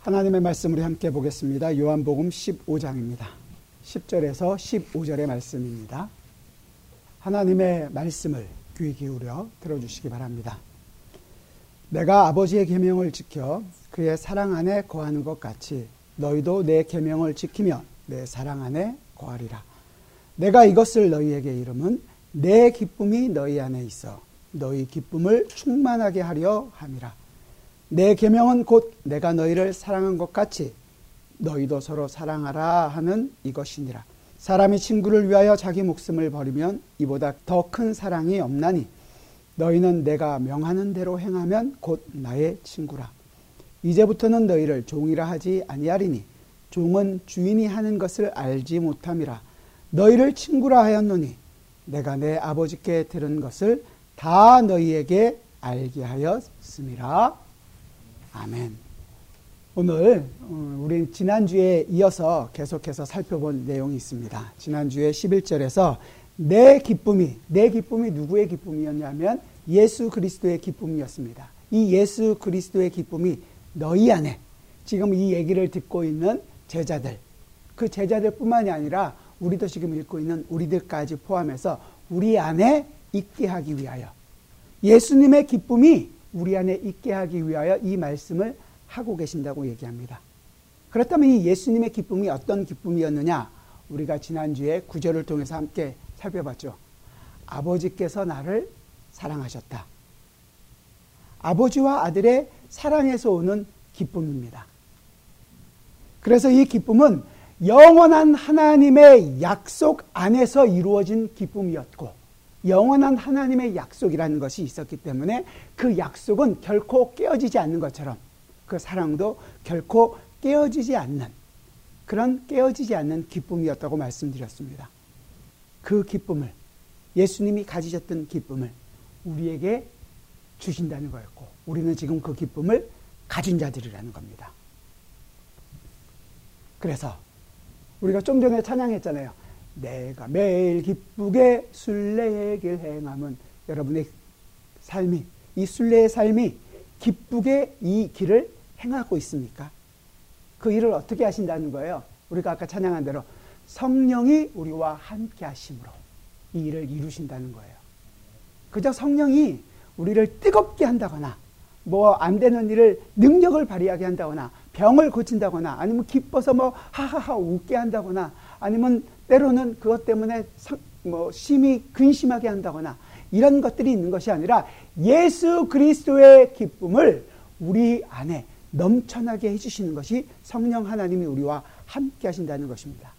하나님의 말씀을 함께 보겠습니다. 요한복음 15장입니다. 10절에서 15절의 말씀입니다. 하나님의 말씀을 귀 기울여 들어주시기 바랍니다. 내가 아버지의 계명을 지켜 그의 사랑 안에 거하는 것 같이 너희도 내 계명을 지키며 내 사랑 안에 거하리라. 내가 이것을 너희에게 이름은 내 기쁨이 너희 안에 있어 너희 기쁨을 충만하게 하려 함이라. 내 계명은 곧 내가 너희를 사랑한 것 같이 너희도 서로 사랑하라 하는 이것이니라. 사람이 친구를 위하여 자기 목숨을 버리면 이보다 더 큰 사랑이 없나니 너희는 내가 명하는 대로 행하면 곧 나의 친구라. 이제부터는 너희를 종이라 하지 아니하리니 종은 주인이 하는 것을 알지 못함이라. 너희를 친구라 하였노니 내가 내 아버지께 들은 것을 다 너희에게 알게 하였음이라. 아멘. 오늘 우린 지난주에 이어서 계속해서 살펴본 내용이 있습니다. 지난주에 11절에서 내 기쁨이 누구의 기쁨이었냐면 예수 그리스도의 기쁨이었습니다. 이 예수 그리스도의 기쁨이 너희 안에, 지금 이 얘기를 듣고 있는 제자들, 그 제자들뿐만이 아니라 우리도 지금 읽고 있는 우리들까지 포함해서 우리 안에 있게 하기 위하여, 예수님의 기쁨이 우리 안에 있게 하기 위하여 이 말씀을 하고 계신다고 얘기합니다. 그렇다면 이 예수님의 기쁨이 어떤 기쁨이었느냐? 우리가 지난주에 구절을 통해서 함께 살펴봤죠. 아버지께서 나를 사랑하셨다. 아버지와 아들의 사랑에서 오는 기쁨입니다. 그래서 이 기쁨은 영원한 하나님의 약속 안에서 이루어진 기쁨이었고, 영원한 하나님의 약속이라는 것이 있었기 때문에 그 약속은 결코 깨어지지 않는 것처럼 그 사랑도 결코 깨어지지 않는, 그런 깨어지지 않는 기쁨이었다고 말씀드렸습니다. 그 기쁨을, 예수님이 가지셨던 기쁨을 우리에게 주신다는 거였고, 우리는 지금 그 기쁨을 가진 자들이라는 겁니다. 그래서 우리가 좀 전에 찬양했잖아요. 내가 매일 기쁘게 순례의 길 행함은, 여러분의 삶이, 이 순례의 삶이 기쁘게 이 길을 행하고 있습니까? 그 일을 어떻게 하신다는 거예요? 우리가 아까 찬양한 대로 성령이 우리와 함께 하심으로 이 일을 이루신다는 거예요. 그저 성령이 우리를 뜨겁게 한다거나, 뭐 안 되는 일을 능력을 발휘하게 한다거나, 병을 고친다거나, 아니면 기뻐서 뭐 하하하 웃게 한다거나, 아니면 때로는 그것 때문에 심히 근심하게 한다거나, 이런 것들이 있는 것이 아니라 예수 그리스도의 기쁨을 우리 안에 넘쳐나게 해주시는 것이 성령 하나님이 우리와 함께 하신다는 것입니다.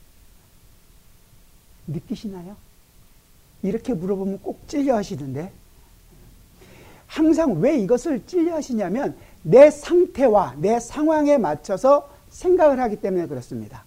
느끼시나요? 이렇게 물어보면 꼭 찔려 하시는데, 항상 왜 이것을 찔려 하시냐면 내 상태와 내 상황에 맞춰서 생각을 하기 때문에 그렇습니다.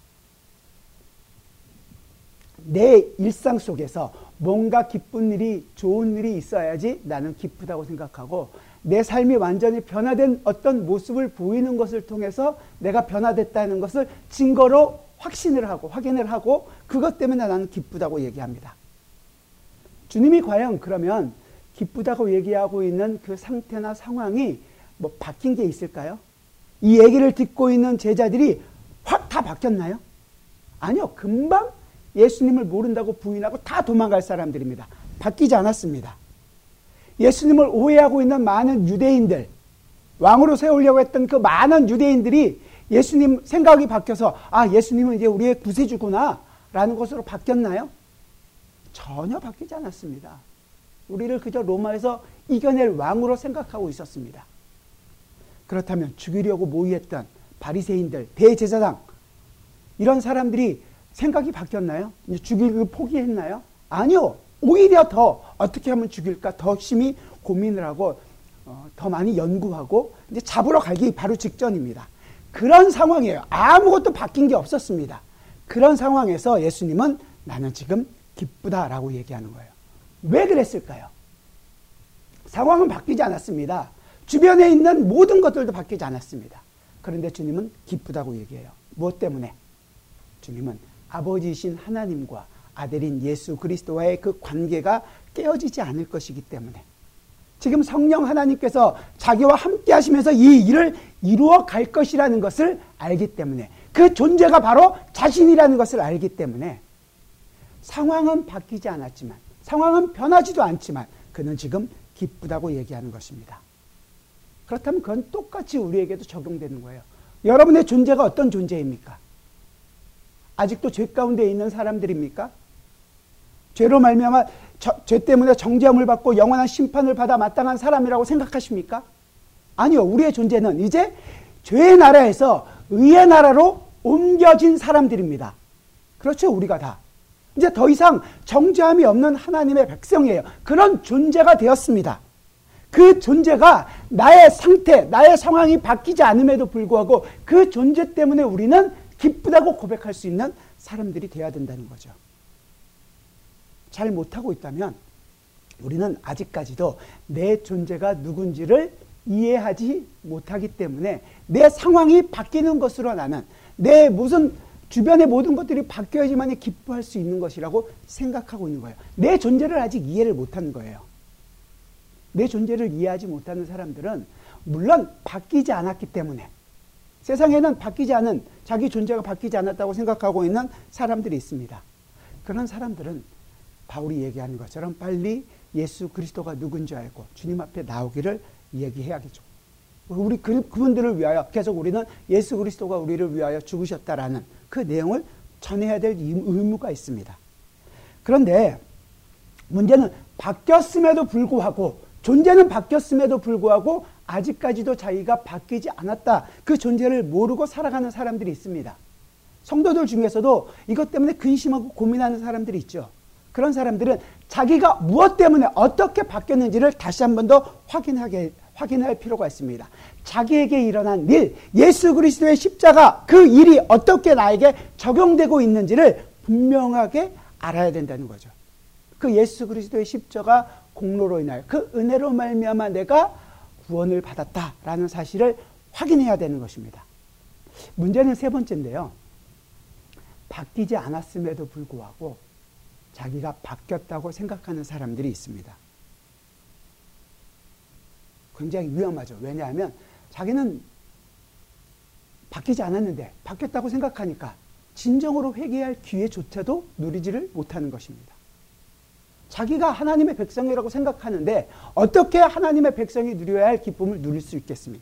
내 일상 속에서 뭔가 기쁜 일이, 좋은 일이 있어야지 나는 기쁘다고 생각하고, 내 삶이 완전히 변화된 어떤 모습을 보이는 것을 통해서 내가 변화됐다는 것을 증거로 확신을 하고 확인을 하고, 그것 때문에 나는 기쁘다고 얘기합니다. 주님이 과연 그러면 기쁘다고 얘기하고 있는 그 상태나 상황이 뭐 바뀐 게 있을까요? 이 얘기를 듣고 있는 제자들이 확 다 바뀌었나요? 아니요. 금방 예수님을 모른다고 부인하고 다 도망갈 사람들입니다. 바뀌지 않았습니다. 예수님을 오해하고 있는 많은 유대인들, 왕으로 세우려고 했던 그 많은 유대인들이 예수님 생각이 바뀌어서, 아, 예수님은 이제 우리의 구세주구나 라는 것으로 바뀌었나요? 전혀 바뀌지 않았습니다. 우리를 그저 로마에서 이겨낼 왕으로 생각하고 있었습니다. 그렇다면 죽이려고 모의했던 바리새인들, 대제사장, 이런 사람들이 생각이 바뀌었나요? 이제 죽이기를 포기했나요? 아니요. 오히려 더 어떻게 하면 죽일까 더 심히 고민을 하고 더 많이 연구하고 이제 잡으러 가기 바로 직전입니다. 그런 상황이에요. 아무것도 바뀐 게 없었습니다. 그런 상황에서 예수님은 나는 지금 기쁘다라고 얘기하는 거예요. 왜 그랬을까요? 상황은 바뀌지 않았습니다. 주변에 있는 모든 것들도 바뀌지 않았습니다. 그런데 주님은 기쁘다고 얘기해요. 무엇 때문에? 주님은 아버지이신 하나님과 아들인 예수 그리스도와의 그 관계가 깨어지지 않을 것이기 때문에, 지금 성령 하나님께서 자기와 함께 하시면서 이 일을 이루어 갈 것이라는 것을 알기 때문에, 그 존재가 바로 자신이라는 것을 알기 때문에 상황은 바뀌지 않았지만, 상황은 변하지도 않지만 그는 지금 기쁘다고 얘기하는 것입니다. 그렇다면 그건 똑같이 우리에게도 적용되는 거예요. 여러분의 존재가 어떤 존재입니까? 아직도 죄 가운데 있는 사람들입니까? 죄로 말미암아 죄 때문에 정죄함을 받고 영원한 심판을 받아 마땅한 사람이라고 생각하십니까? 아니요. 우리의 존재는 이제 죄의 나라에서 의의 나라로 옮겨진 사람들입니다. 그렇죠. 우리가 다. 이제 더 이상 정죄함이 없는 하나님의 백성이에요. 그런 존재가 되었습니다. 그 존재가 나의 상태, 나의 상황이 바뀌지 않음에도 불구하고 그 존재 때문에 우리는 기쁘다고 고백할 수 있는 사람들이 되어야 된다는 거죠. 잘 못하고 있다면 우리는 아직까지도 내 존재가 누군지를 이해하지 못하기 때문에 내 상황이 바뀌는 것으로 나는 내 무슨 주변의 모든 것들이 바뀌어야지만 기뻐할 수 있는 것이라고 생각하고 있는 거예요. 내 존재를 아직 이해를 못하는 거예요. 내 존재를 이해하지 못하는 사람들은 물론 바뀌지 않았기 때문에, 세상에는 바뀌지 않은, 자기 존재가 바뀌지 않았다고 생각하고 있는 사람들이 있습니다. 그런 사람들은 바울이 얘기하는 것처럼 빨리 예수 그리스도가 누군지 알고 주님 앞에 나오기를 얘기해야겠죠. 우리 그분들을 위하여 계속 우리는 예수 그리스도가 우리를 위하여 죽으셨다라는 그 내용을 전해야 될 의무가 있습니다. 그런데 문제는 바뀌었음에도 불구하고, 존재는 바뀌었음에도 불구하고 아직까지도 자기가 바뀌지 않았다, 그 존재를 모르고 살아가는 사람들이 있습니다. 성도들 중에서도 이것 때문에 근심하고 고민하는 사람들이 있죠. 그런 사람들은 자기가 무엇 때문에 어떻게 바뀌었는지를 다시 한 번 더 확인할 필요가 있습니다. 자기에게 일어난 일, 예수 그리스도의 십자가, 그 일이 어떻게 나에게 적용되고 있는지를 분명하게 알아야 된다는 거죠. 그 예수 그리스도의 십자가 공로로 인하여 그 은혜로 말미암아 내가 구원을 받았다라는 사실을 확인해야 되는 것입니다. 문제는 세 번째인데요. 바뀌지 않았음에도 불구하고 자기가 바뀌었다고 생각하는 사람들이 있습니다. 굉장히 위험하죠. 왜냐하면 자기는 바뀌지 않았는데 바뀌었다고 생각하니까 진정으로 회개할 기회조차도 누리지를 못하는 것입니다. 자기가 하나님의 백성이라고 생각하는데 어떻게 하나님의 백성이 누려야 할 기쁨을 누릴 수 있겠습니까?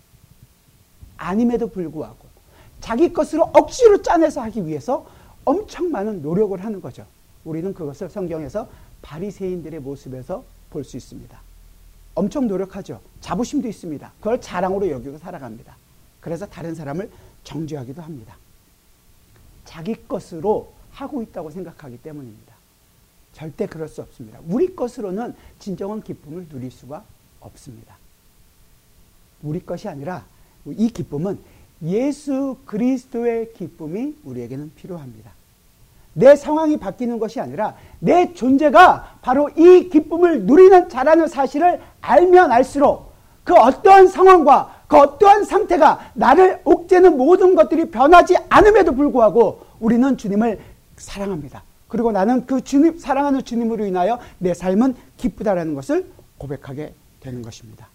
아님에도 불구하고 자기 것으로 억지로 짜내서 하기 위해서 엄청 많은 노력을 하는 거죠. 우리는 그것을 성경에서 바리새인들의 모습에서 볼 수 있습니다. 엄청 노력하죠. 자부심도 있습니다. 그걸 자랑으로 여기고 살아갑니다. 그래서 다른 사람을 정죄하기도 합니다. 자기 것으로 하고 있다고 생각하기 때문입니다. 절대 그럴 수 없습니다. 우리 것으로는 진정한 기쁨을 누릴 수가 없습니다. 우리 것이 아니라 이 기쁨은 예수 그리스도의 기쁨이 우리에게는 필요합니다. 내 상황이 바뀌는 것이 아니라 내 존재가 바로 이 기쁨을 누리는 자라는 사실을 알면 알수록 그 어떠한 상황과 그 어떠한 상태가 나를 옥죄는 모든 것들이 변하지 않음에도 불구하고 우리는 주님을 사랑합니다. 그리고 나는 그 주님, 사랑하는 주님으로 인하여 내 삶은 기쁘다라는 것을 고백하게 되는 것입니다.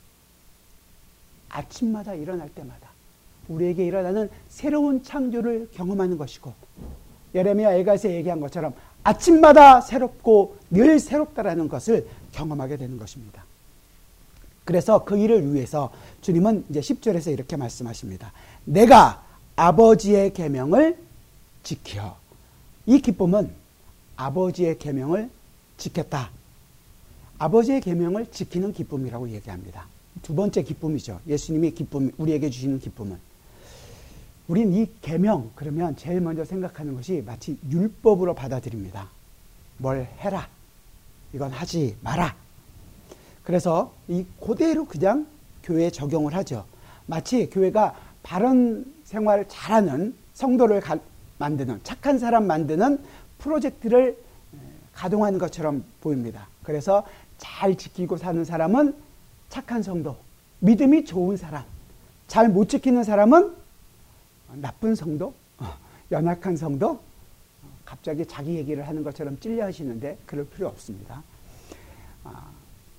아침마다 일어날 때마다 우리에게 일어나는 새로운 창조를 경험하는 것이고, 예레미야 에가에서 얘기한 것처럼 아침마다 새롭고 늘 새롭다라는 것을 경험하게 되는 것입니다. 그래서 그 일을 위해서 주님은 이제 10절에서 이렇게 말씀하십니다. 내가 아버지의 계명을 지켜. 이 기쁨은 아버지의 계명을 지켰다. 아버지의 계명을 지키는 기쁨이라고 얘기합니다. 두 번째 기쁨이죠. 예수님이 기쁨, 우리에게 주시는 기쁨은. 우린 이 계명 그러면 제일 먼저 생각하는 것이 마치 율법으로 받아들입니다. 뭘 해라. 이건 하지 마라. 그래서 이 그대로 그냥 교회에 적용을 하죠. 마치 교회가 바른 생활을 잘하는 성도를 만드는, 착한 사람 만드는 프로젝트를 가동하는 것처럼 보입니다. 그래서 잘 지키고 사는 사람은 착한 성도, 믿음이 좋은 사람, 잘 못 지키는 사람은 나쁜 성도, 연약한 성도, 갑자기 자기 얘기를 하는 것처럼 찔려 하시는데 그럴 필요 없습니다.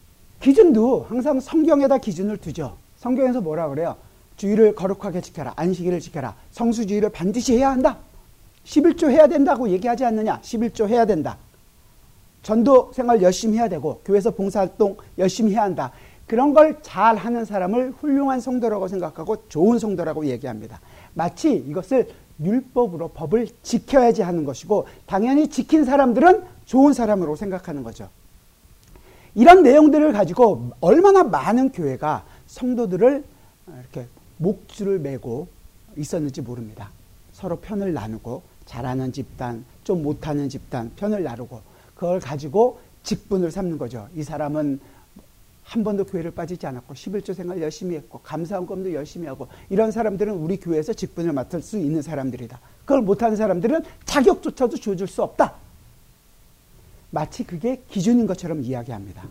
기준도 항상 성경에다 기준을 두죠. 성경에서 뭐라 그래요? 주의를 거룩하게 지켜라. 안식일을 지켜라. 성수주의를 반드시 해야 한다. 11조 해야 된다고 얘기하지 않느냐? 11조 해야 된다. 전도 생활 열심히 해야 되고 교회에서 봉사활동 열심히 해야 한다. 그런 걸 잘하는 사람을 훌륭한 성도라고 생각하고 좋은 성도라고 얘기합니다. 마치 이것을 율법으로 법을 지켜야지 하는 것이고 당연히 지킨 사람들은 좋은 사람으로 생각하는 거죠. 이런 내용들을 가지고 얼마나 많은 교회가 성도들을 이렇게 목줄을 매고 있었는지 모릅니다. 서로 편을 나누고 잘하는 집단, 좀 못하는 집단 편을 나누고 그걸 가지고 직분을 삼는 거죠. 이 사람은 한 번도 교회를 빠지지 않았고 11조 생활 열심히 했고 감사헌금도 열심히 하고 이런 사람들은 우리 교회에서 직분을 맡을 수 있는 사람들이다. 그걸 못하는 사람들은 자격조차도 줘줄 수 없다. 마치 그게 기준인 것처럼 이야기합니다.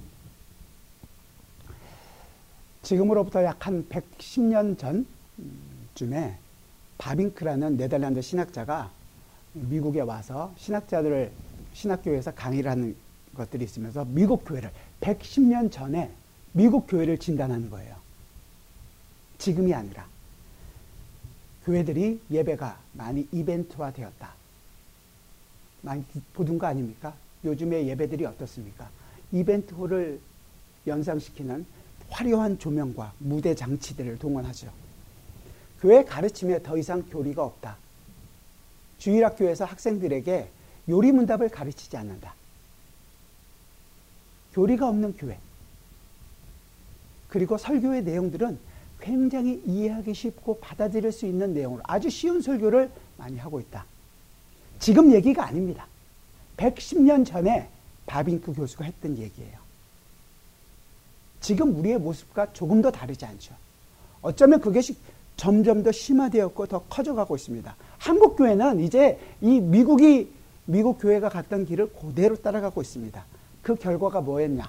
지금으로부터 약 한 110년 전쯤에 바빙크라는 네덜란드 신학자가 미국에 와서 신학교에서 강의를 하는 것들이 있으면서 미국 교회를 110년 전에 미국 교회를 진단하는 거예요. 지금이 아니라 교회들이 예배가 많이 이벤트화 되었다. 많이 보던 거 아닙니까? 요즘의 예배들이 어떻습니까? 이벤트홀을 연상시키는 화려한 조명과 무대 장치들을 동원하죠. 교회 가르침에 더 이상 교리가 없다. 주일학교에서 학생들에게 요리문답을 가르치지 않는다. 교리가 없는 교회. 그리고 설교의 내용들은 굉장히 이해하기 쉽고 받아들일 수 있는 내용으로 아주 쉬운 설교를 많이 하고 있다. 지금 얘기가 아닙니다. 110년 전에 바빙크 교수가 했던 얘기예요. 지금 우리의 모습과 조금 더 다르지 않죠. 어쩌면 그것이 점점 더 심화되었고 더 커져가고 있습니다. 한국 교회는 이제 이 미국 교회가 갔던 길을 그대로 따라가고 있습니다. 그 결과가 뭐였냐?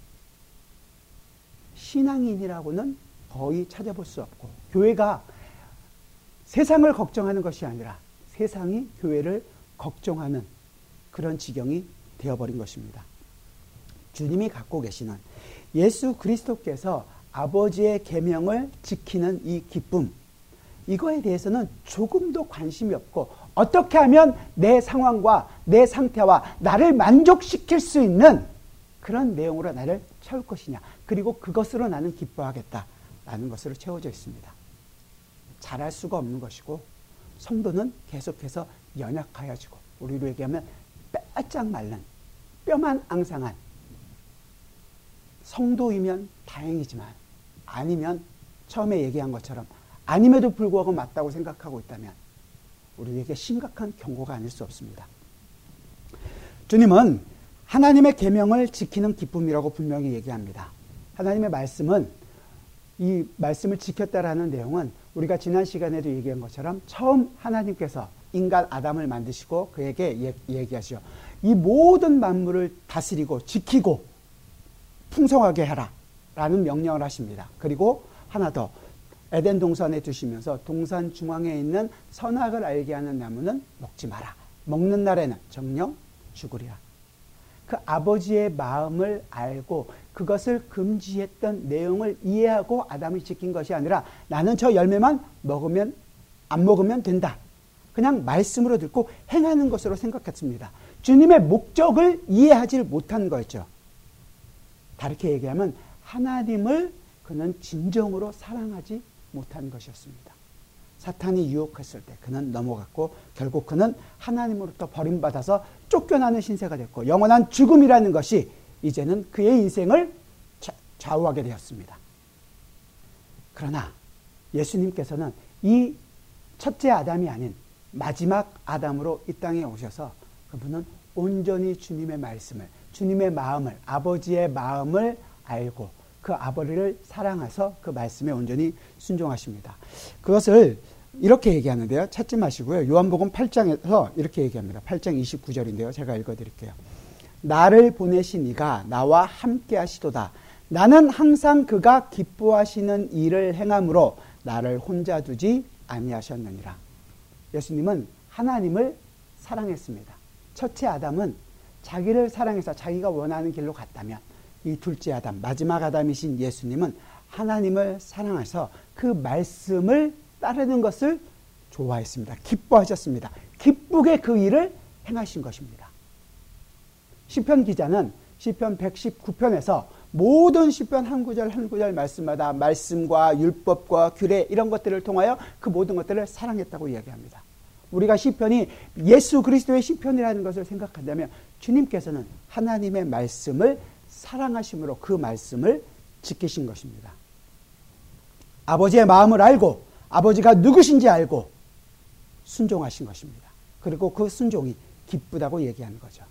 신앙인이라고는 거의 찾아볼 수 없고 교회가 세상을 걱정하는 것이 아니라 세상이 교회를 걱정하는 그런 지경이 되어버린 것입니다. 주님이 갖고 계시는 예수 그리스도께서 아버지의 계명을 지키는 이 기쁨, 이거에 대해서는 조금도 관심이 없고 어떻게 하면 내 상황과 내 상태와 나를 만족시킬 수 있는 그런 내용으로 나를 채울 것이냐, 그리고 그것으로 나는 기뻐하겠다라는 것으로 채워져 있습니다. 잘할 수가 없는 것이고 성도는 계속해서 연약하여지고 우리로 얘기하면 빼짝 말른 뼈만 앙상한 성도이면 다행이지만 아니면 처음에 얘기한 것처럼 아님에도 불구하고 맞다고 생각하고 있다면 우리에게 심각한 경고가 아닐 수 없습니다. 주님은 하나님의 계명을 지키는 기쁨이라고 분명히 얘기합니다. 하나님의 말씀은, 이 말씀을 지켰다라는 내용은 우리가 지난 시간에도 얘기한 것처럼 처음 하나님께서 인간 아담을 만드시고 그에게 얘기하시죠. 이 모든 만물을 다스리고 지키고 풍성하게 해라 라는 명령을 하십니다. 그리고 하나 더, 에덴 동산에 두시면서 동산 중앙에 있는 선악을 알게 하는 나무는 먹지 마라. 먹는 날에는 정녕 죽으리라. 그 아버지의 마음을 알고 그것을 금지했던 내용을 이해하고 아담을 지킨 것이 아니라 나는 저 열매만 먹으면 안 먹으면 된다. 그냥 말씀으로 듣고 행하는 것으로 생각했습니다. 주님의 목적을 이해하지 못한 거였죠. 다르게 얘기하면 하나님을 그는 진정으로 사랑하지 못한 것이었습니다. 사탄이 유혹했을 때 그는 넘어갔고 결국 그는 하나님으로부터 버림받아서 쫓겨나는 신세가 됐고 영원한 죽음이라는 것이 이제는 그의 인생을 좌우하게 되었습니다. 그러나 예수님께서는 이 첫째 아담이 아닌 마지막 아담으로 이 땅에 오셔서 그분은 온전히 주님의 말씀을, 주님의 마음을, 아버지의 마음을 알고 그 아버지를 사랑해서 그 말씀에 온전히 순종하십니다. 그것을 이렇게 얘기하는데요. 찾지 마시고요. 요한복음 8장에서 이렇게 얘기합니다. 8장 29절인데요. 제가 읽어드릴게요. 나를 보내신 이가 나와 함께 하시도다. 나는 항상 그가 기뻐하시는 일을 행함으로 나를 혼자 두지 아니하셨느니라. 예수님은 하나님을 사랑했습니다. 첫째 아담은 자기를 사랑해서 자기가 원하는 길로 갔다면 이 둘째 아담, 마지막 아담이신 예수님은 하나님을 사랑해서 그 말씀을 따르는 것을 좋아했습니다. 기뻐하셨습니다. 기쁘게 그 일을 행하신 것입니다. 시편 기자는 시편 119편에서 모든 시편 한 구절 한 구절 말씀마다 말씀과 율법과 규례 이런 것들을 통하여 그 모든 것들을 사랑했다고 이야기합니다. 우리가 시편이 예수 그리스도의 시편이라는 것을 생각한다면 주님께서는 하나님의 말씀을 사랑하심으로 그 말씀을 지키신 것입니다. 아버지의 마음을 알고 아버지가 누구신지 알고 순종하신 것입니다. 그리고 그 순종이 기쁘다고 얘기하는 거죠.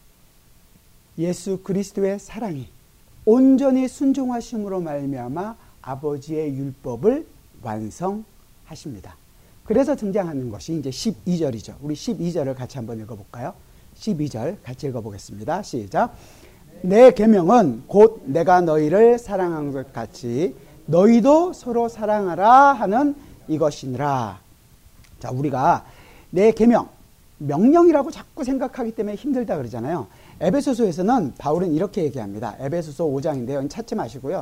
예수 그리스도의 사랑이 온전히 순종하심으로 말미암아 아버지의 율법을 완성하십니다. 그래서 등장하는 것이 이제 12절이죠. 우리 12절을 같이 한번 읽어볼까요? 12절 같이 읽어보겠습니다. 시작. 내 계명은 곧 내가 너희를 사랑한 것 같이 너희도 서로 사랑하라 하는 이것이니라. 자, 우리가 내 계명, 명령이라고 자꾸 생각하기 때문에 힘들다 그러잖아요. 에베소서에서는 바울은 이렇게 얘기합니다. 에베소서 5장인데요. 찾지 마시고요.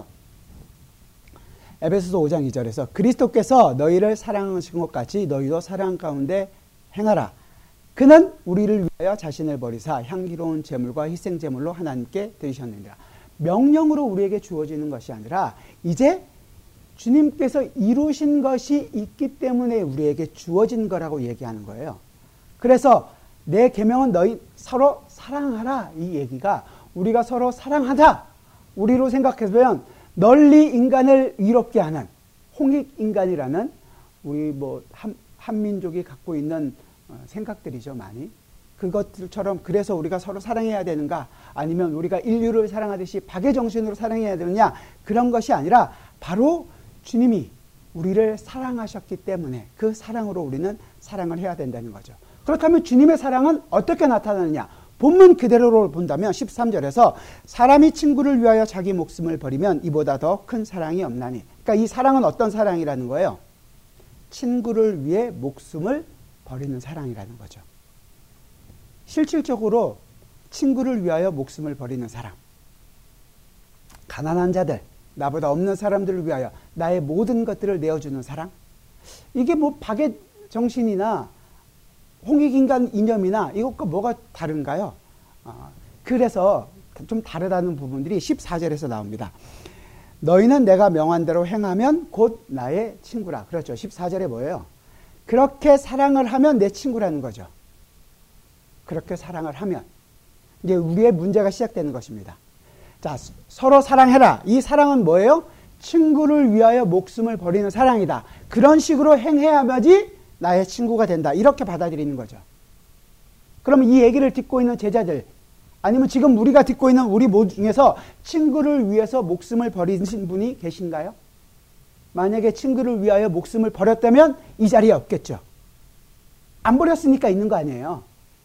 에베소서 5장 2절에서 그리스도께서 너희를 사랑하신 것 같이 너희도 사랑 가운데 행하라. 그는 우리를 위하여 자신을 버리사 향기로운 제물과 희생 제물로 하나님께 드리셨느니라. 명령으로 우리에게 주어지는 것이 아니라 이제 주님께서 이루신 것이 있기 때문에 우리에게 주어진 거라고 얘기하는 거예요. 그래서 내 계명은 너희 서로 사랑하라 이 얘기가 우리가 서로 사랑하자 우리로 생각해보면 널리 인간을 위롭게 하는 홍익인간이라는 우리 한민족이 갖고 있는 생각들이죠. 많이 그것들처럼 그래서 우리가 서로 사랑해야 되는가 아니면 우리가 인류를 사랑하듯이 박의 정신으로 사랑해야 되느냐 그런 것이 아니라 바로 주님이 우리를 사랑하셨기 때문에 그 사랑으로 우리는 사랑을 해야 된다는 거죠. 그렇다면 주님의 사랑은 어떻게 나타나느냐? 본문 그대로를 본다면 13절에서 사람이 친구를 위하여 자기 목숨을 버리면 이보다 더 큰 사랑이 없나니. 그러니까 이 사랑은 어떤 사랑이라는 거예요? 친구를 위해 목숨을 버리는 사랑이라는 거죠. 실질적으로 친구를 위하여 목숨을 버리는 사랑. 가난한 자들, 나보다 없는 사람들을 위하여 나의 모든 것들을 내어주는 사랑. 이게 박의 정신이나 홍익인간 이념이나 이것과 뭐가 다른가요? 그래서 좀 다르다는 부분들이 14절에서 나옵니다. 너희는 내가 명한 대로 행하면 곧 나의 친구라. 그렇죠. 14절에 뭐예요? 그렇게 사랑을 하면 내 친구라는 거죠. 그렇게 사랑을 하면 이제 우리의 문제가 시작되는 것입니다. 자, 서로 사랑해라. 이 사랑은 뭐예요? 친구를 위하여 목숨을 버리는 사랑이다. 그런 식으로 행해야만이 나의 친구가 된다. 이렇게 받아들이는 거죠. 그럼 이 얘기를 듣고 있는 제자들 아니면 지금 우리가 듣고 있는 우리 모두 중에서 친구를 위해서 목숨을 버리신 분이 계신가요? 만약에 친구를 위하여 목숨을 버렸다면 이 자리에 없겠죠. 안 버렸으니까 있는 거 아니에요.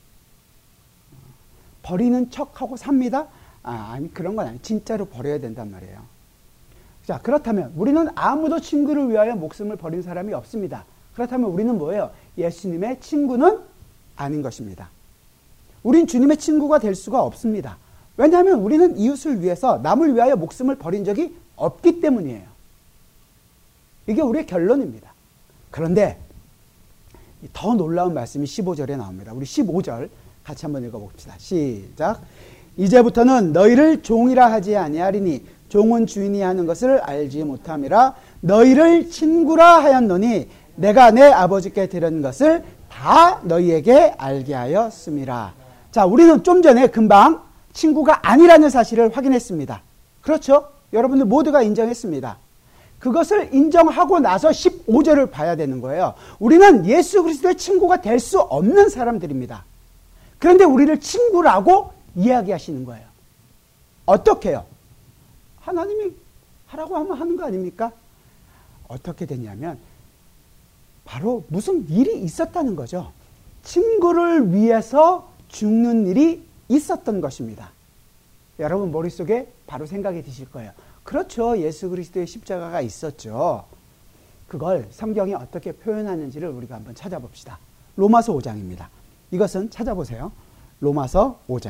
버리는 척하고 삽니다? 아니 그런 건 아니에요. 진짜로 버려야 된단 말이에요. 자, 그렇다면 우리는 아무도 친구를 위하여 목숨을 버린 사람이 없습니다. 그렇다면 우리는 뭐예요? 예수님의 친구는 아닌 것입니다. 우린 주님의 친구가 될 수가 없습니다. 왜냐하면 우리는 이웃을 위해서 남을 위하여 목숨을 버린 적이 없기 때문이에요. 이게 우리의 결론입니다. 그런데 더 놀라운 말씀이 15절에 나옵니다. 우리 15절 같이 한번 읽어봅시다. 시작. 이제부터는 너희를 종이라 하지 아니하리니 종은 주인이 하는 것을 알지 못함이라. 너희를 친구라 하였노니 내가 내 아버지께 들은 것을 다 너희에게 알게 하였음이라. 자, 우리는 좀 전에 금방 친구가 아니라는 사실을 확인했습니다. 그렇죠? 여러분들 모두가 인정했습니다. 그것을 인정하고 나서 15절을 봐야 되는 거예요. 우리는 예수 그리스도의 친구가 될 수 없는 사람들입니다. 그런데 우리를 친구라고 이야기하시는 거예요. 어떻게 해요? 하나님이 하라고 하면 하는 거 아닙니까? 어떻게 됐냐면 바로 무슨 일이 있었다는 거죠. 친구를 위해서 죽는 일이 있었던 것입니다. 여러분 머릿속에 바로 생각이 드실 거예요. 그렇죠. 예수 그리스도의 십자가가 있었죠. 그걸 성경이 어떻게 표현하는지를 우리가 한번 찾아봅시다. 로마서 5장입니다. 이것은 찾아보세요. 로마서 5장.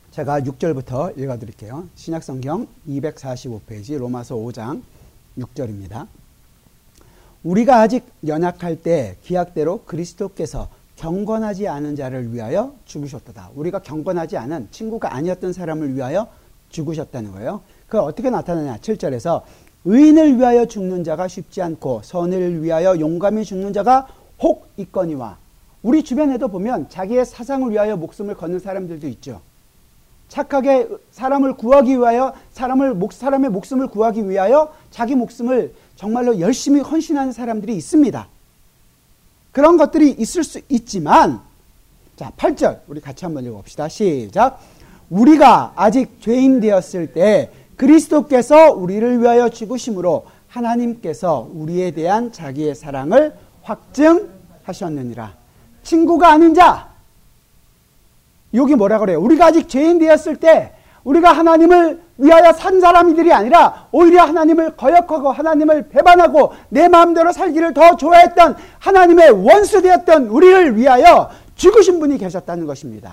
제가 6절부터 읽어드릴게요. 신약성경 245페이지 로마서 5장 6절입니다. 우리가 아직 연약할 때 기약대로 그리스도께서 경건하지 않은 자를 위하여 죽으셨도다. 우리가 경건하지 않은 친구가 아니었던 사람을 위하여 죽으셨다는 거예요. 그걸 어떻게 나타나냐. 7절에서 의인을 위하여 죽는 자가 쉽지 않고 선을 위하여 용감히 죽는 자가 혹 있거니와. 우리 주변에도 보면 자기의 사상을 위하여 목숨을 거는 사람들도 있죠. 착하게 사람을 구하기 위하여 사람의 목숨을 구하기 위하여 자기 목숨을 정말로 열심히 헌신하는 사람들이 있습니다. 그런 것들이 있을 수 있지만, 자, 8절 우리 같이 한번 읽어봅시다. 시작. 우리가 아직 죄인 되었을 때 그리스도께서 우리를 위하여 죽으심으로 하나님께서 우리에 대한 자기의 사랑을 확증하셨느니라. 친구가 아닌 자, 여기 뭐라 그래요? 우리가 아직 죄인 되었을 때 우리가 하나님을 위하여 산 사람들이 아니라 오히려 하나님을 거역하고 하나님을 배반하고 내 마음대로 살기를 더 좋아했던 하나님의 원수 되었던 우리를 위하여 죽으신 분이 계셨다는 것입니다.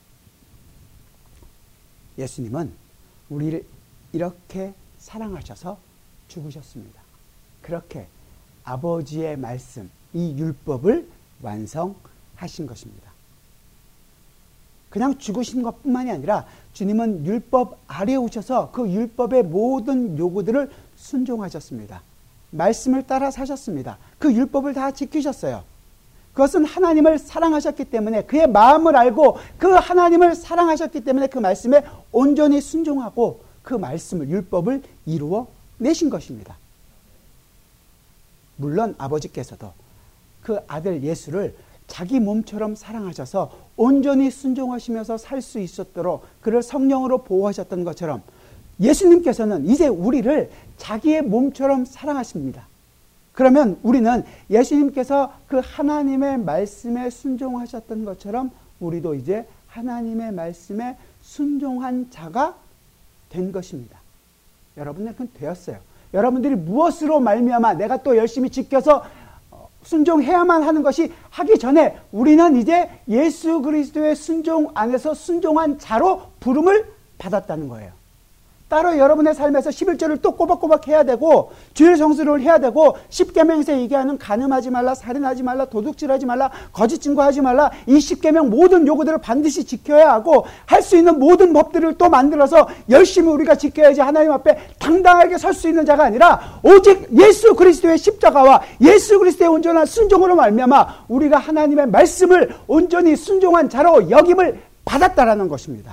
예수님은 우리를 이렇게 사랑하셔서 죽으셨습니다. 그렇게 아버지의 말씀, 이 율법을 완성하신 것입니다. 그냥 죽으신 것뿐만이 아니라 주님은 율법 아래에 오셔서 그 율법의 모든 요구들을 순종하셨습니다. 말씀을 따라 사셨습니다. 그 율법을 다 지키셨어요. 그것은 하나님을 사랑하셨기 때문에, 그의 마음을 알고 그 하나님을 사랑하셨기 때문에 그 말씀에 온전히 순종하고 그 말씀을, 율법을 이루어 내신 것입니다. 물론 아버지께서도 그 아들 예수를 자기 몸처럼 사랑하셔서 온전히 순종하시면서 살 수 있었도록 그를 성령으로 보호하셨던 것처럼 예수님께서는 이제 우리를 자기의 몸처럼 사랑하십니다. 그러면 우리는 예수님께서 그 하나님의 말씀에 순종하셨던 것처럼 우리도 이제 하나님의 말씀에 순종한 자가 된 것입니다. 여러분들 그건 되었어요. 여러분들이 무엇으로 말미암아 내가 또 열심히 지켜서 순종해야만 하는 것이 하기 전에 우리는 이제 예수 그리스도의 순종 안에서 순종한 자로 부름을 받았다는 거예요. 따로 여러분의 삶에서 11조를 또 꼬박꼬박 해야 되고 주일 성수를 해야 되고 십계명에서 얘기하는 간음하지 말라, 살인하지 말라, 도둑질하지 말라, 거짓 증거하지 말라, 이 십계명 모든 요구들을 반드시 지켜야 하고 할 수 있는 모든 법들을 또 만들어서 열심히 우리가 지켜야지 하나님 앞에 당당하게 설 수 있는 자가 아니라 오직 예수 그리스도의 십자가와 예수 그리스도의 온전한 순종으로 말미암아 우리가 하나님의 말씀을 온전히 순종한 자로 역임을 받았다라는 것입니다.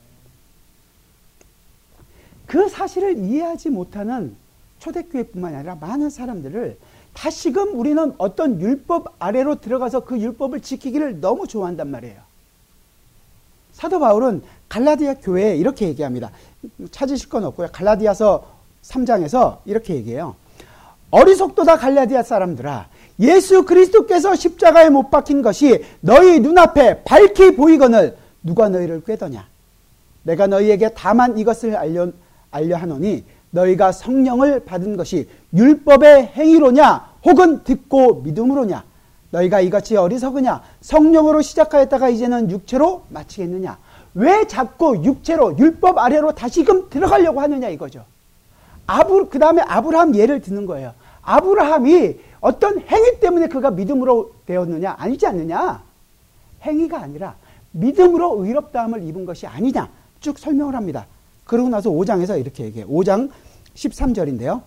그 사실을 이해하지 못하는 초대교회뿐만 아니라 많은 사람들을 다시금 우리는 어떤 율법 아래로 들어가서 그 율법을 지키기를 너무 좋아한단 말이에요. 사도 바울은 갈라디아 교회에 이렇게 얘기합니다. 찾으실 건 없고요. 갈라디아서 3장에서 이렇게 얘기해요. 어리석도다 갈라디아 사람들아, 예수 그리스도께서 십자가에 못 박힌 것이 너희 눈앞에 밝히 보이거늘 누가 너희를 꾀더냐. 내가 너희에게 다만 이것을 알려 하노니 너희가 성령을 받은 것이 율법의 행위로냐 혹은 듣고 믿음으로냐. 너희가 이같이 어리석으냐. 성령으로 시작하였다가 이제는 육체로 마치겠느냐. 왜 자꾸 육체로 율법 아래로 다시금 들어가려고 하느냐 이거죠. 그 다음에 아브라함 예를 드는 거예요. 아브라함이 어떤 행위 때문에 그가 믿음으로 되었느냐 아니지 않느냐. 행위가 아니라 믿음으로 의롭다함을 입은 것이 아니냐 쭉 설명을 합니다. 그러고 나서 5장에서 이렇게 얘기해요. 5장 13절인데요.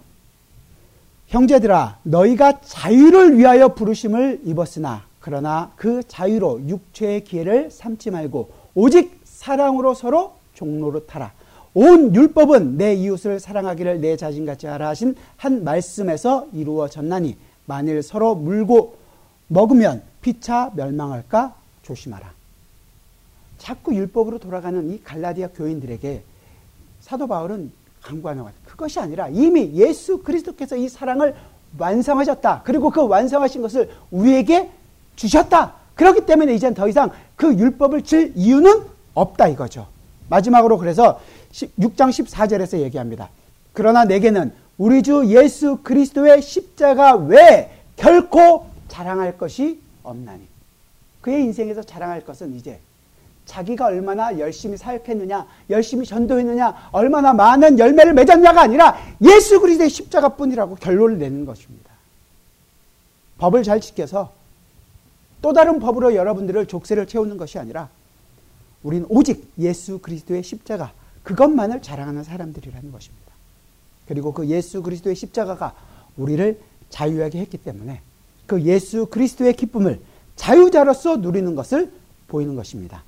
형제들아, 너희가 자유를 위하여 부르심을 입었으나 그러나 그 자유로 육체의 기회를 삼지 말고 오직 사랑으로 서로 종노릇하라. 온 율법은 내 이웃을 사랑하기를 내 자신같이 하라 하신 한 말씀에서 이루어졌나니 만일 서로 물고 먹으면 피차 멸망할까 조심하라. 자꾸 율법으로 돌아가는 이 갈라디아 교인들에게 사도 바울은 강구하는 것 같아요. 그것이 아니라 이미 예수 그리스도께서 이 사랑을 완성하셨다. 그리고 그 완성하신 것을 우리에게 주셨다. 그렇기 때문에 이젠 더 이상 그 율법을 질 이유는 없다 이거죠. 마지막으로 그래서 6장 14절에서 얘기합니다. 그러나 내게는 우리 주 예수 그리스도의 십자가 외에 결코 자랑할 것이 없나니. 그의 인생에서 자랑할 것은 이제 자기가 얼마나 열심히 사역했느냐, 열심히 전도했느냐, 얼마나 많은 열매를 맺었냐가 아니라 예수 그리스도의 십자가뿐이라고 결론을 내는 것입니다. 법을 잘 지켜서 또 다른 법으로 여러분들을 족쇄를 채우는 것이 아니라 우리는 오직 예수 그리스도의 십자가, 그것만을 자랑하는 사람들이라는 것입니다. 그리고 그 예수 그리스도의 십자가가 우리를 자유하게 했기 때문에 그 예수 그리스도의 기쁨을 자유자로서 누리는 것을 보이는 것입니다.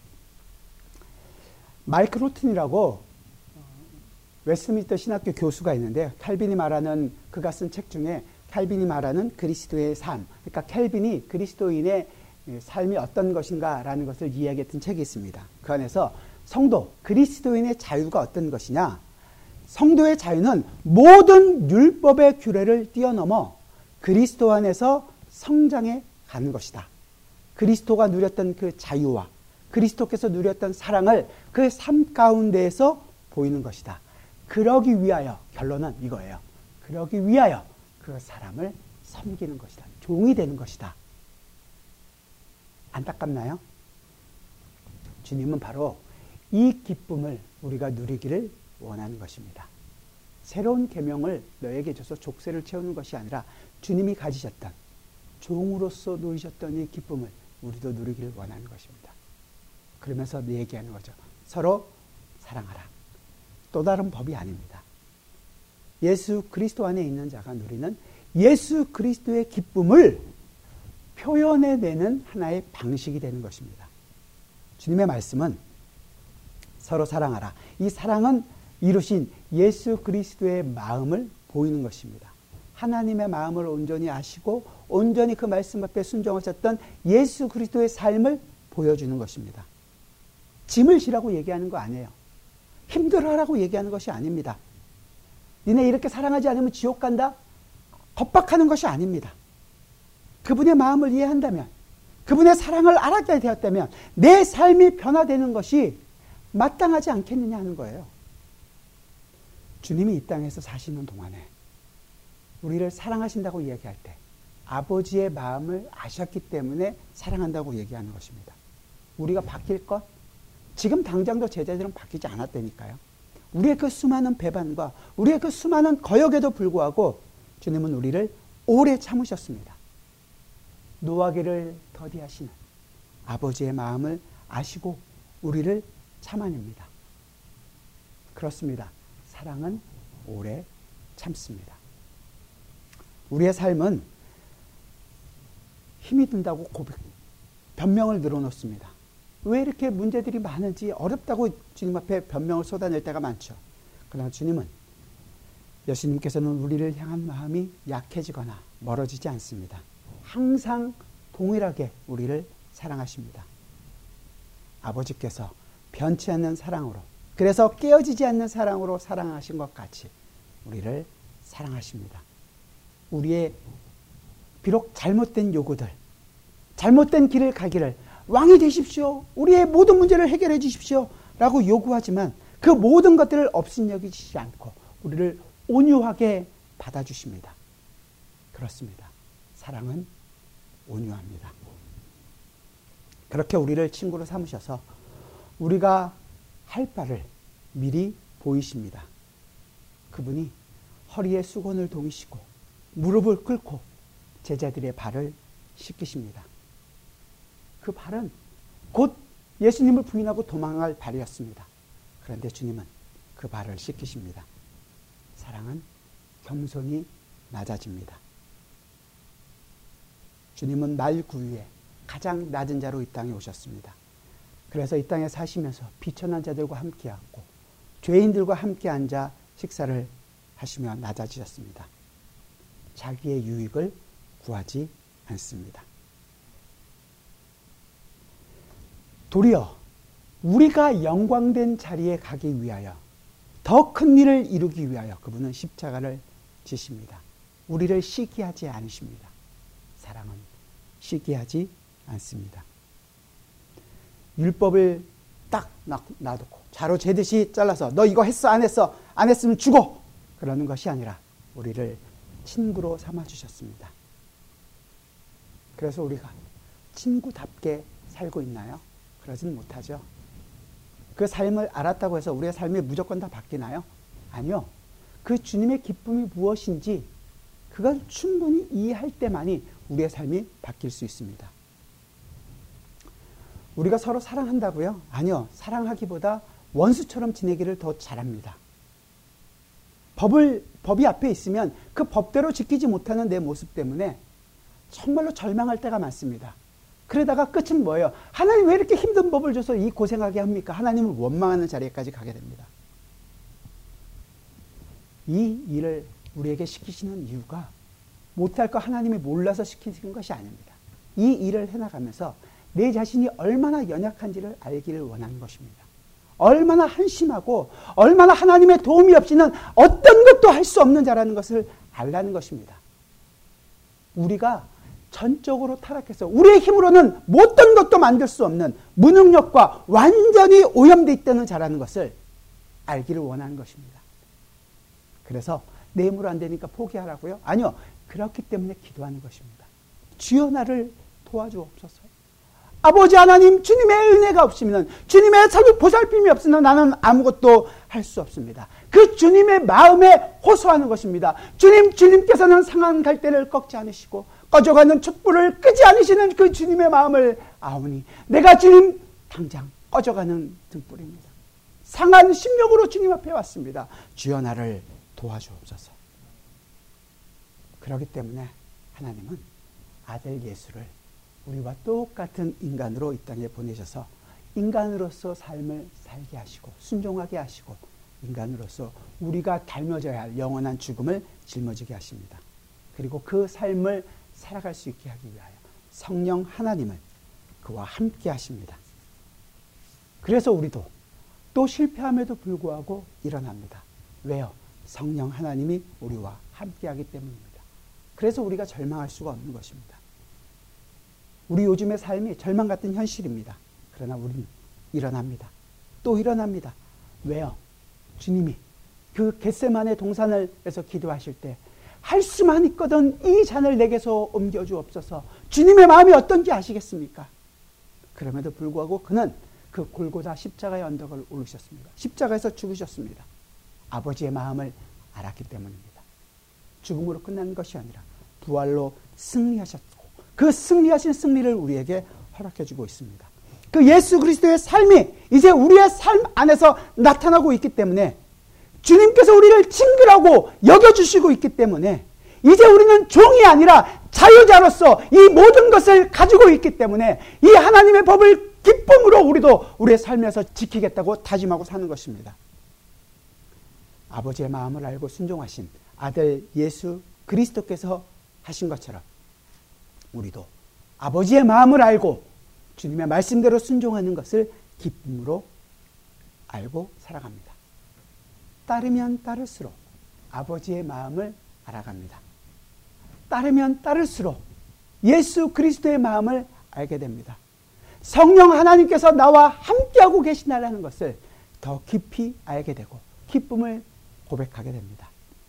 마이크 로튼이라고 웨스트민스터 신학교 교수가 있는데, 칼빈이 말하는, 그가 쓴 책 중에 칼빈이 말하는 그리스도의 삶, 그러니까 칼빈이 그리스도인의 삶이 어떤 것인가라는 것을 이야기했던 책이 있습니다. 그 안에서 성도, 그리스도인의 자유가 어떤 것이냐, 성도의 자유는 모든 율법의 규례를 뛰어넘어 그리스도 안에서 성장해 가는 것이다. 그리스도가 누렸던 그 자유와 그리스도께서 누렸던 사랑을 그 삶 가운데에서 보이는 것이다. 그러기 위하여, 결론은 이거예요. 그러기 위하여 그 사람을 섬기는 것이다. 종이 되는 것이다. 안타깝나요? 주님은 바로 이 기쁨을 우리가 누리기를 원하는 것입니다. 새로운 계명을 너에게 줘서 족쇄를 채우는 것이 아니라 주님이 가지셨던, 종으로서 누리셨던 이 기쁨을 우리도 누리기를 원하는 것입니다. 그러면서 얘기하는 거죠. 서로 사랑하라. 또 다른 법이 아닙니다. 예수 그리스도 안에 있는 자가 누리는 예수 그리스도의 기쁨을 표현해내는 하나의 방식이 되는 것입니다. 주님의 말씀은 서로 사랑하라. 이 사랑은 이루신 예수 그리스도의 마음을 보이는 것입니다. 하나님의 마음을 온전히 아시고 온전히 그 말씀 앞에 순종하셨던 예수 그리스도의 삶을 보여주는 것입니다. 짐을 지라고 얘기하는 거 아니에요. 힘들어하라고 얘기하는 것이 아닙니다. 니네 이렇게 사랑하지 않으면 지옥 간다? 겁박하는 것이 아닙니다. 그분의 마음을 이해한다면, 그분의 사랑을 알게 되었다면 내 삶이 변화되는 것이 마땅하지 않겠느냐 하는 거예요. 주님이 이 땅에서 사시는 동안에 우리를 사랑하신다고 이야기할 때 아버지의 마음을 아셨기 때문에 사랑한다고 얘기하는 것입니다. 우리가 바뀔 것? 지금 당장도 제자들은 바뀌지 않았다니까요. 우리의 그 수많은 배반과 우리의 그 수많은 거역에도 불구하고 주님은 우리를 오래 참으셨습니다. 노하기를 더디하시는 아버지의 마음을 아시고 우리를 참아냅니다. 그렇습니다. 사랑은 오래 참습니다. 우리의 삶은 힘이 든다고 변명을 늘어놓습니다. 왜 이렇게 문제들이 많은지 어렵다고 주님 앞에 변명을 쏟아낼 때가 많죠. 그러나 주님은, 예수님께서는 우리를 향한 마음이 약해지거나 멀어지지 않습니다. 항상 동일하게 우리를 사랑하십니다. 아버지께서 변치 않는 사랑으로, 그래서 깨어지지 않는 사랑으로 사랑하신 것 같이 우리를 사랑하십니다. 우리의 비록 잘못된 요구들, 잘못된 길을 가기를 왕이 되십시오, 우리의 모든 문제를 해결해 주십시오 라고 요구하지만 그 모든 것들을 업신여기지 않고 우리를 온유하게 받아주십니다. 그렇습니다. 사랑은 온유합니다. 그렇게 우리를 친구로 삼으셔서 우리가 할 바를 미리 보이십니다. 그분이 허리에 수건을 동이시고 무릎을 꿇고 제자들의 발을 씻기십니다. 그 발은 곧 예수님을 부인하고 도망할 발이었습니다. 그런데 주님은 그 발을 씻기십니다. 사랑은 겸손히 낮아집니다. 주님은 말구유에 가장 낮은 자로 이 땅에 오셨습니다. 그래서 이 땅에 사시면서 비천한 자들과 함께 앉고 죄인들과 함께 앉아 식사를 하시며 낮아지셨습니다. 자기의 유익을 구하지 않습니다. 도리어 우리가 영광된 자리에 가기 위하여, 더 큰 일을 이루기 위하여 그분은 십자가를 지십니다. 우리를 시기하지 않으십니다. 사랑은 시기하지 않습니다. 율법을 딱 놔두고 자로 재듯이 잘라서 너 이거 했어 안 했어? 안 했으면 죽어! 그러는 것이 아니라 우리를 친구로 삼아주셨습니다. 그래서 우리가 친구답게 살고 있나요? 그러진 못하죠. 그 삶을 알았다고 해서 우리의 삶이 무조건 다 바뀌나요? 아니요. 그 주님의 기쁨이 무엇인지 그걸 충분히 이해할 때만이 우리의 삶이 바뀔 수 있습니다. 우리가 서로 사랑한다고요? 아니요. 사랑하기보다 원수처럼 지내기를 더 잘합니다. 법이 앞에 있으면 그 법대로 지키지 못하는 내 모습 때문에 정말로 절망할 때가 많습니다. 그러다가 끝은 뭐예요? 하나님 왜 이렇게 힘든 법을 줘서 이 고생하게 합니까? 하나님을 원망하는 자리에까지 가게 됩니다. 이 일을 우리에게 시키시는 이유가 못할 거 하나님이 몰라서 시키시는 것이 아닙니다. 이 일을 해나가면서 내 자신이 얼마나 연약한지를 알기를 원하는 것입니다. 얼마나 한심하고 얼마나 하나님의 도움이 없이는 어떤 것도 할 수 없는 자라는 것을 알라는 것입니다. 우리가 전적으로 타락해서 우리의 힘으로는 어떤 것도 만들 수 없는 무능력과 완전히 오염되어 있다는 자라는 것을 알기를 원하는 것입니다. 그래서 내 힘으로 안 되니까 포기하라고요? 아니요. 그렇기 때문에 기도하는 것입니다. 주여 나를 도와주옵소서. 아버지 하나님, 주님의 은혜가 없으면, 주님의 보살핌이 없으면 나는 아무것도 할 수 없습니다. 그 주님의 마음에 호소하는 것입니다. 주님께서는 상한 갈대를 꺾지 않으시고 꺼져가는 촛불을 끄지 않으시는 그 주님의 마음을 아오니 내가 주님 당장 꺼져가는 등불입니다. 상한 심령으로 주님 앞에 왔습니다. 주여 나를 도와주옵소서. 그렇기 때문에 하나님은 아들 예수를 우리와 똑같은 인간으로 이 땅에 보내셔서 인간으로서 삶을 살게 하시고 순종하게 하시고 인간으로서 우리가 닮아져야 할 영원한 죽음을 짊어지게 하십니다. 그리고 그 삶을 살아갈 수 있게 하기 위하여 성령 하나님을 그와 함께 하십니다. 그래서 우리도 또 실패함에도 불구하고 일어납니다. 왜요? 성령 하나님이 우리와 함께 하기 때문입니다. 그래서 우리가 절망할 수가 없는 것입니다. 우리 요즘의 삶이 절망 같은 현실입니다. 그러나 우리는 일어납니다. 또 일어납니다. 왜요? 주님이 그 겟세마네 동산에서 기도하실 때 할 수만 있거든 이 잔을 내게서 옮겨주옵소서. 주님의 마음이 어떤지 아시겠습니까? 그럼에도 불구하고 그는 그 골고다 십자가의 언덕을 오르셨습니다. 십자가에서 죽으셨습니다. 아버지의 마음을 알았기 때문입니다. 죽음으로 끝난 것이 아니라 부활로 승리하셨고 그 승리하신 승리를 우리에게 허락해주고 있습니다. 그 예수 그리스도의 삶이 이제 우리의 삶 안에서 나타나고 있기 때문에 주님께서 우리를 친근하고 여겨주시고 있기 때문에 이제 우리는 종이 아니라 자유자로서 이 모든 것을 가지고 있기 때문에 이 하나님의 법을 기쁨으로 우리도 우리의 삶에서 지키겠다고 다짐하고 사는 것입니다. 아버지의 마음을 알고 순종하신 아들 예수 그리스도께서 하신 것처럼 우리도 아버지의 마음을 알고 주님의 말씀대로 순종하는 것을 기쁨으로 알고 살아갑니다. 따르면 따를수록 아버지의 마음을 알아갑니다. 따르면 따를수록 예수 그리스도의 마음을 알게 됩니다. 성령 하나님께서 나와 함께하고 계시다는 것을 더 깊이 알게 되고 기쁨을 고백하게 됩니다.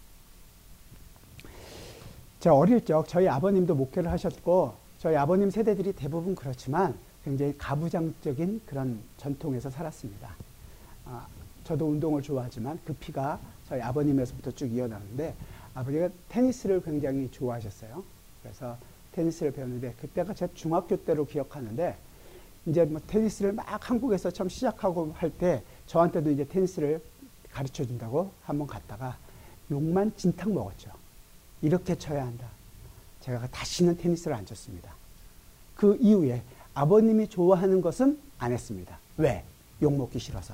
제가 어릴 적 저희 아버님도 목회를 하셨고 저희 아버님 세대들이 대부분 그렇지만 굉장히 가부장적인 그런 전통에서 살았습니다. 저도 운동을 좋아하지만 그 피가 저희 아버님에서부터 쭉 이어나는데 아버지가 테니스를 굉장히 좋아하셨어요. 그래서 테니스를 배웠는데 그때가 제 중학교 때로 기억하는데 이제 뭐 테니스를 막 한국에서 처음 시작하고 할 때 저한테도 이제 테니스를 가르쳐 준다고 한번 갔다가 욕만 진탕 먹었죠. 이렇게 쳐야 한다. 제가 다시는 테니스를 안 쳤습니다. 그 이후에 아버님이 좋아하는 것은 안 했습니다. 왜? 욕 먹기 싫어서.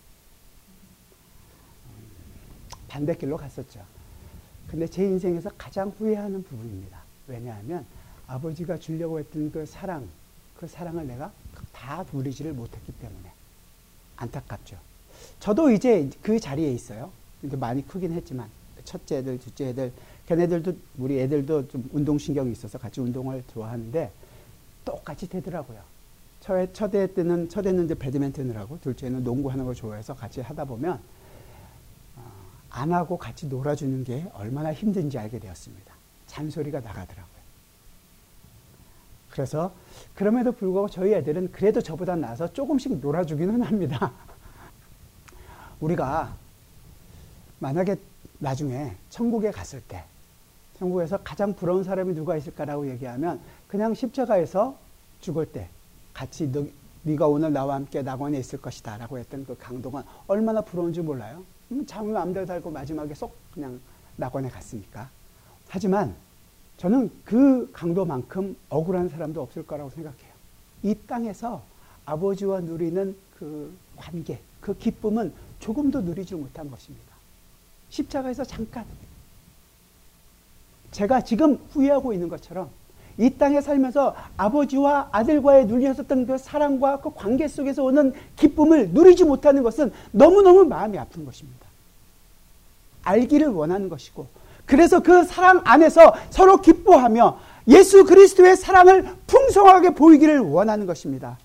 반대길로 갔었죠. 근데 제 인생에서 가장 후회하는 부분입니다. 왜냐하면 아버지가 주려고 했던 그 사랑을 내가 다 누리지를 못했기 때문에 안타깝죠. 저도 이제 그 자리에 있어요. 많이 크긴 했지만 첫째 애들, 둘째 애들, 걔네들도 우리 애들도 좀 운동신경이 있어서 같이 운동을 좋아하는데 똑같이 되더라고요. 첫째는 이제 배드민턴을 하고 둘째는 농구하는 걸 좋아해서 같이 하다 보면 안 하고 같이 놀아주는 게 얼마나 힘든지 알게 되었습니다. 잔소리가 나가더라고요. 그래서 그럼에도 불구하고 저희 애들은 그래도 저보다 나아서 조금씩 놀아주기는 합니다. 우리가 만약에 나중에 천국에 갔을 때 천국에서 가장 부러운 사람이 누가 있을까라고 얘기하면 그냥 십자가에서 죽을 때 같이 네가 오늘 나와 함께 낙원에 있을 것이다 라고 했던 그 강도가 얼마나 부러운지 몰라요. 자기 마음대로 살고 마지막에 쏙 그냥 낙원에 갔으니까. 하지만 저는 그 강도만큼 억울한 사람도 없을 거라고 생각해요. 이 땅에서 아버지와 누리는 그 관계, 그 기쁨은 조금도 누리지 못한 것입니다. 십자가에서 잠깐 제가 지금 후회하고 있는 것처럼 이 땅에 살면서 아버지와 아들과의 누리셨던 그 사랑과 그 관계 속에서 오는 기쁨을 누리지 못하는 것은 너무너무 마음이 아픈 것입니다. 알기를 원하는 것이고, 그래서 그 사랑 안에서 서로 기뻐하며 예수 그리스도의 사랑을 풍성하게 보이기를 원하는 것입니다.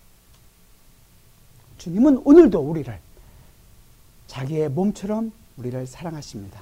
주님은 오늘도 우리를 자기의 몸처럼 우리를 사랑하십니다.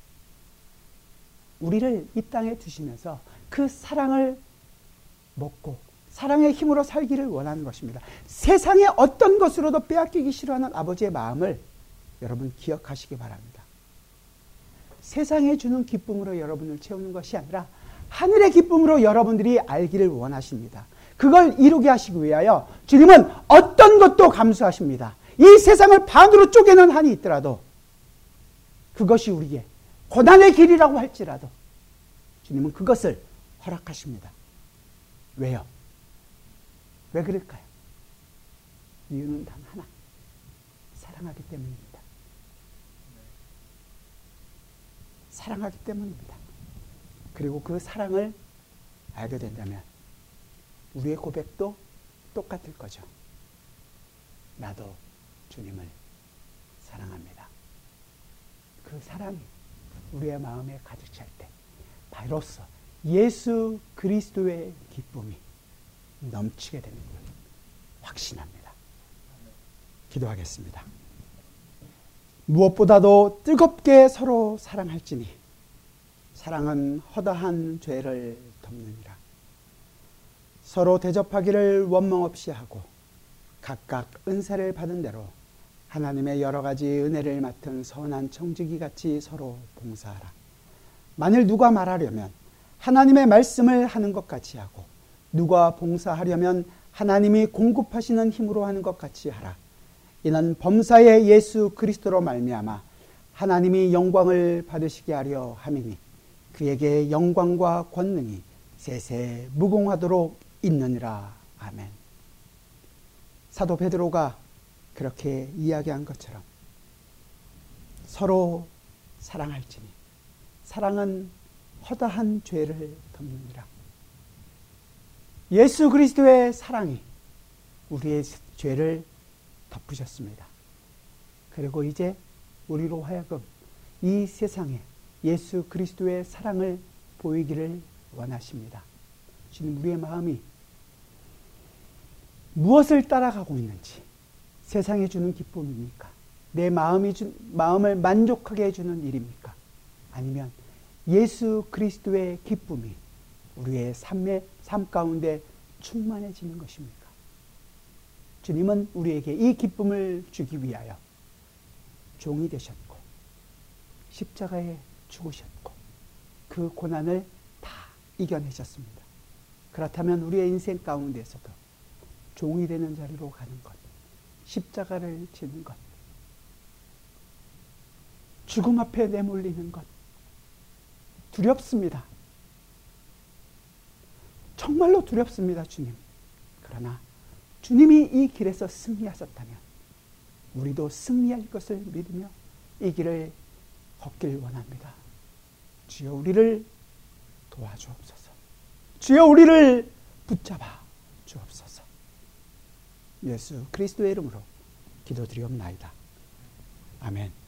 우리를 이 땅에 두시면서 그 사랑을 먹고 사랑의 힘으로 살기를 원하는 것입니다. 세상의 어떤 것으로도 빼앗기기 싫어하는 아버지의 마음을 여러분 기억하시기 바랍니다. 세상에 주는 기쁨으로 여러분을 채우는 것이 아니라 하늘의 기쁨으로 여러분들이 알기를 원하십니다. 그걸 이루게 하시기 위하여 주님은 어떤 것도 감수하십니다. 이 세상을 반으로 쪼개는 한이 있더라도 그것이 우리의 고난의 길이라고 할지라도 주님은 그것을 허락하십니다. 왜요? 왜 그럴까요? 이유는 단 하나. 사랑하기 때문입니다. 사랑하기 때문입니다. 그리고 그 사랑을 알게 된다면 우리의 고백도 똑같을 거죠. 나도 주님을 사랑합니다. 그 사랑이 우리의 마음에 가득 찰 때 바로서 예수 그리스도의 기쁨이 넘치게 되는 걸 확신합니다. 기도하겠습니다. 무엇보다도 뜨겁게 서로 사랑할지니 사랑은 허다한 죄를 덮느니라. 서로 대접하기를 원망 없이 하고 각각 은사를 받은 대로 하나님의 여러 가지 은혜를 맡은 선한 청지기 같이 서로 봉사하라. 만일 누가 말하려면 하나님의 말씀을 하는 것 같이 하고 누가 봉사하려면 하나님이 공급하시는 힘으로 하는 것 같이 하라. 이는 범사의 예수 그리스도로 말미암아 하나님이 영광을 받으시게 하려 함이니 그에게 영광과 권능이 세세 무궁하도록 있느니라. 아멘. 사도 베드로가 그렇게 이야기한 것처럼 서로 사랑할지니 사랑은 허다한 죄를 덮느니라. 예수 그리스도의 사랑이 우리의 죄를 덮으셨습니다. 그리고 이제 우리로 하여금 이 세상에 예수 그리스도의 사랑을 보이기를 원하십니다. 주님, 우리의 마음이 무엇을 따라가고 있는지, 세상이 주는 기쁨입니까? 내 마음을 만족하게 해주는 일입니까? 아니면 예수 그리스도의 기쁨이 우리의 삶 가운데 충만해지는 것입니까? 주님은 우리에게 이 기쁨을 주기 위하여 종이 되셨고 십자가에 죽으셨고 그 고난을 다 이겨내셨습니다. 그렇다면 우리의 인생 가운데서도 종이 되는 자리로 가는 것, 십자가를 지는 것, 죽음 앞에 내몰리는 것 두렵습니다. 정말로 두렵습니다, 주님. 그러나 주님이 이 길에서 승리하셨다면 우리도 승리할 것을 믿으며 이 길을 걷길 원합니다. 주여 우리를 도와주옵소서. 주여 우리를 붙잡아 주옵소서. 예수 그리스도의 이름으로 기도드리옵나이다. 아멘.